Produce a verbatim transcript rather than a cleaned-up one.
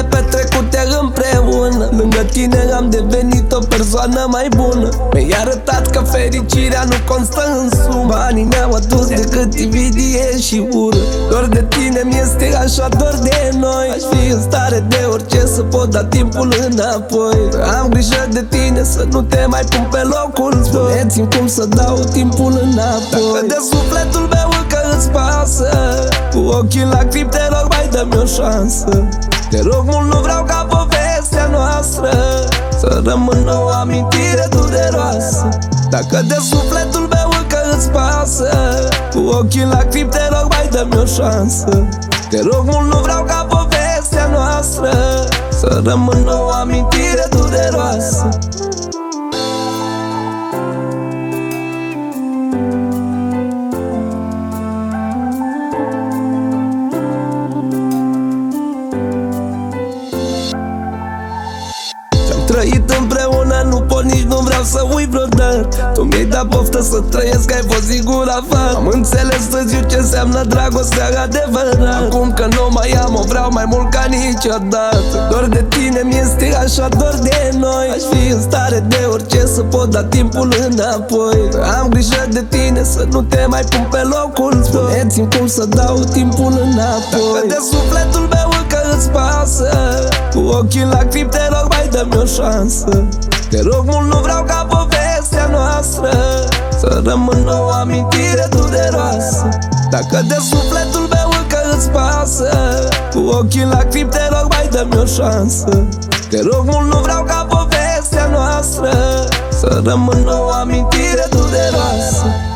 petrecute împreună. Lângă tine am devenit o persoană mai bună. Mi-ai arătat că fericirea nu constă în sumă. Banii n-au adus decât invidie și ură. Dor de tine mi-este așa dor de noi. Aș fi în stare de orice să pot da timpul înapoi. Am grijă de tine să nu te mai pun pe locul doi. Spune-ți-mi cum să dau timpul înapoi. Dacă de sufletul meu încă îți pasă, cu ochii lacrimi te rog mai dă-mi o șansă. Te rog mult, nu vreau ca povestea noastră să rămână o amintire dureroasă. Dacă de sufletul meu încă îți pasă, cu ochii lacrimi te rog mai dă-mi o șansă. Te rog mult, nu vreau ca povestea noastră să rămână o amintire dureroasă. Trăit împreună, nu pot, nici nu vreau să uit vreodată. Tu mi-ai dat poftă să trăiesc, ai fost singura fată. Am înțeles târziu ce înseamnă dragostea adevărată. Acum că nu mai am, o vreau mai mult ca niciodată. Dor de tine mi-este așa dor de noi. Aș fi în stare de orice să pot da timpul înapoi. Am grijă de tine să nu te mai pun pe locul doi. Spune-ți-mi cum să dau timpul înapoi. Dacă de sufletul meu încă îți pasă, cu ochii lacrimi te rog mai dă-mi o șansă. Te rog mult, nu vreau ca povestea noastră să rămână o amintire dureroasă. Dacă de sufletul meu încă îți pasă, cu ochii lacrimi te rog mai dă-mi o șansă. Te rog mult, nu vreau ca povestea noastră să rămână o amintire dureroasă.